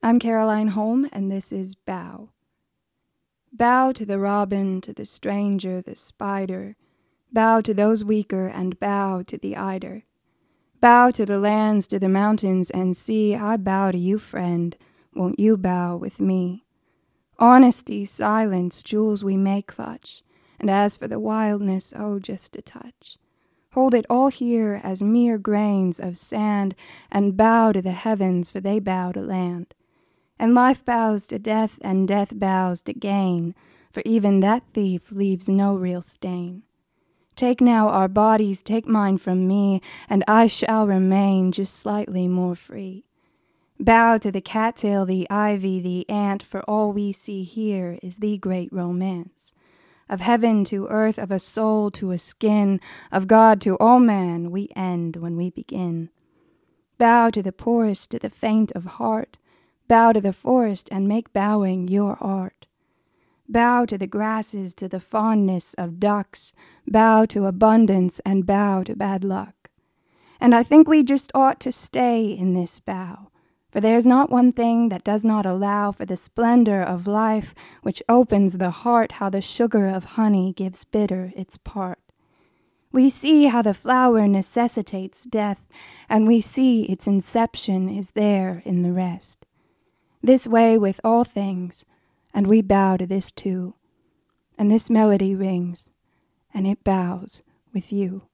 I'm Caroline Holm, and this is Bow. Bow to the robin, to the stranger, the spider. Bow to those weaker, and bow to the eider. Bow to the lands, to the mountains and sea. I bow to you, friend. Won't you bow with me? Honesty, silence, jewels we may clutch. And as for the wildness, oh, just a touch. Hold it all here as mere grains of sand, and bow to the heavens, for they bow to land. And life bows to death, and death bows to gain, for even that thief leaves no real stain. Take now our bodies, take mine from me, and I shall remain just slightly more free. Bow to the cattail, the ivy, the ant, for all we see here is the great romance. Of heaven to earth, of a soul to a skin, of God to all man, we end when we begin. Bow to the poorest, to the faint of heart. Bow to the forest and make bowing your art. Bow to the grasses, to the fondness of ducks. Bow to abundance and bow to bad luck. And I think we just ought to stay in this bow, for there's not one thing that does not allow for the splendor of life which opens the heart, how the sugar of honey gives bitter its part. We see how the flower necessitates death, and we see its inception is there in the rest. This way with all things, and we bow to this too. And this melody rings, and it bows with you.